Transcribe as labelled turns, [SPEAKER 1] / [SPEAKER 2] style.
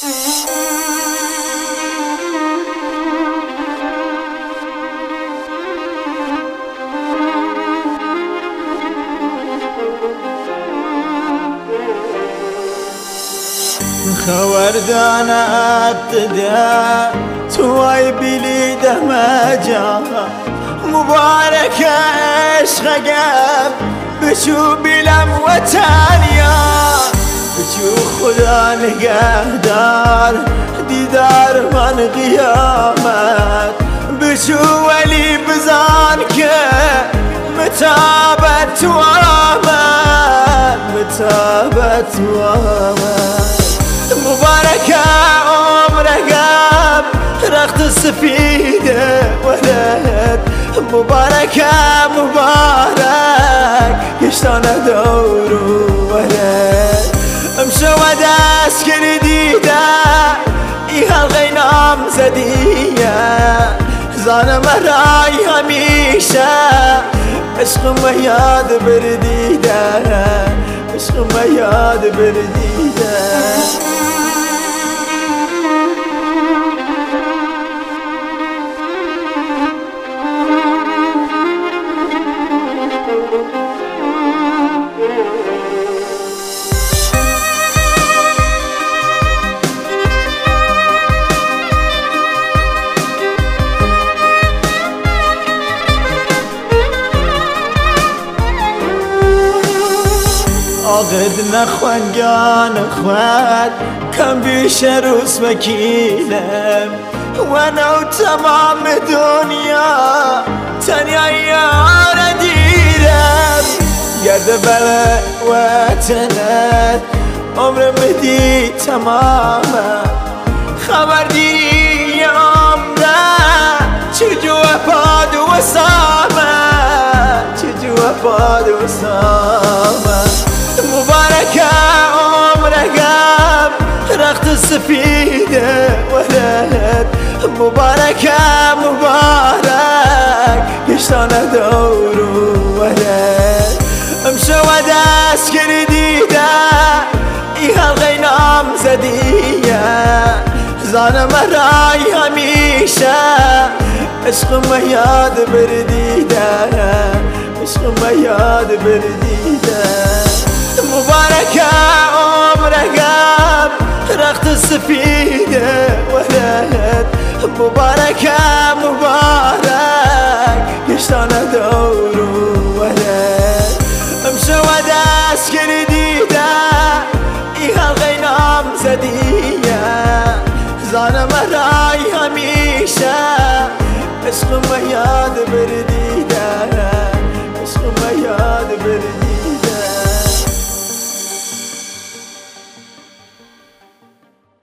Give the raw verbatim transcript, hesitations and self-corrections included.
[SPEAKER 1] خوردانا ابتدا توای بلی دمجا مبارک عشقم بشو بیلم وطنیا بشو خدا نگهدار دیدار من قیامت بشو ولی بزان که متابت تو آمد متابت تو آمد مبارك عمرك رخت السفيدة ولد مبارك مبارك يشتون دور ولد امشى وداس كرديدا إيها الغينام زدية زانا مراي هميشة عشق ما ياد برديدا عشق ما ياد برديدا عقد نخوان اخوات كم بيش روس مكينم وانا وتمام دنيا تانيا يا رديرم قرد بلا واتنات عمر مدي تماما خبر دي يا عمره چجو افاد وسامه چجو افاد وسامه مبارك عمرك رخت السفيدة ولد مبارك مبارك يشتون دور ولد امشى وداس كرديدا إيها الغينام زدية زانا مراي هميشة عشق ما ياد برديدا عشق ما ياد برديدا مبارك عمرك رخت السفيدة ولد مبارك مبارك يشتون دور ولد امشى وداس كرديدا إيها الغينام زدية زانا مراي هميشة عشق ما ياد برد